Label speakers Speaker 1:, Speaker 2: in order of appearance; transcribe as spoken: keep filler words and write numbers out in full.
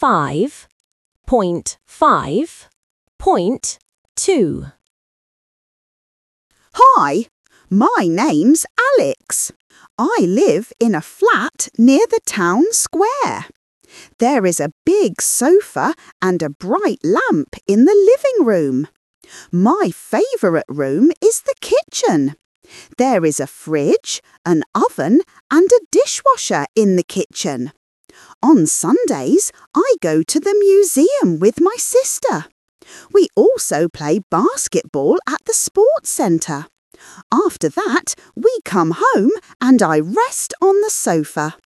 Speaker 1: five point five point two.
Speaker 2: Hi, my name's Alex. I live in a flat near the town square. There is a big sofa and a bright lamp in the living room. My favourite room is the kitchen. There is a fridge, an oven and a dishwasher in the kitchen. On Sundays, I go to the museum with my sister. We also play basketball at the sports centre. After that, we come home and I rest on the sofa.